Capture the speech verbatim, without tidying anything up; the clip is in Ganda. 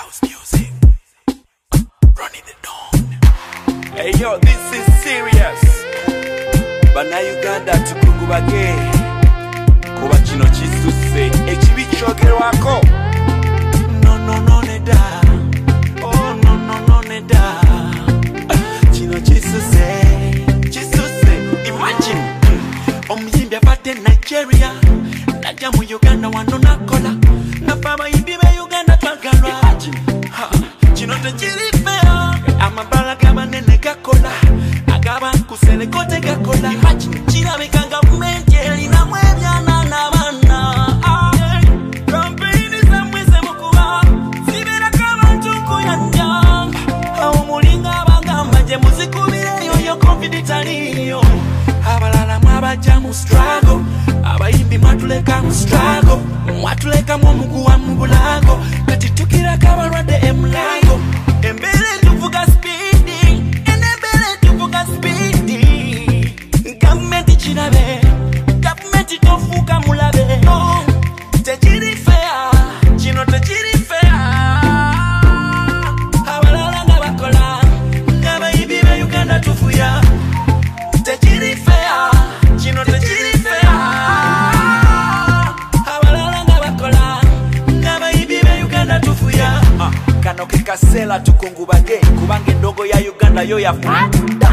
House music. Running the dawn. Hey yo, this is serious. Bana Uganda tukugubage. Kuba kino kisuse ekibi kyogerwako. No no no neda. Oh no no no neda. Kino kisuse. Kisuse. Imagine. Omuyimbi apate Nigeria. Naja mu Uganda wano nakola. Nafaba imbibe Uganda twagalwa. Ha, kino tekiri fair. Amabala gabanene gakola. Agaba kusele kote gakola. Imagine kirabika gavumenti erina mwebyana n'abaana. Campaign zamweze mukuba. Sibera kabantu kuyanja. Awo mulinga bagamba je muzikubireyo yo confident aliyo. Abalala mwabaja mu struggle. Abayimbi mwatuleka mu struggle. Mwatuleka mu muguwa mu bulago. Kati tukira kabalwadde emulago. Embele tuvuga speeding. Enembele tuvuga speeding. Government chinabe. Government tofuka mulabe. Oh, tekiri fair. Kino tekiri fair. Abalala nga bakola. Ng'abayimbi be Uganda tufuya. Tekiri fair. Kino tekiri fair. Abalala nga bakola. Ng'abayimbi be Uganda tufuya. Kano kekasela tukungubage. Kubange ndogo ya Uganda yo yafu.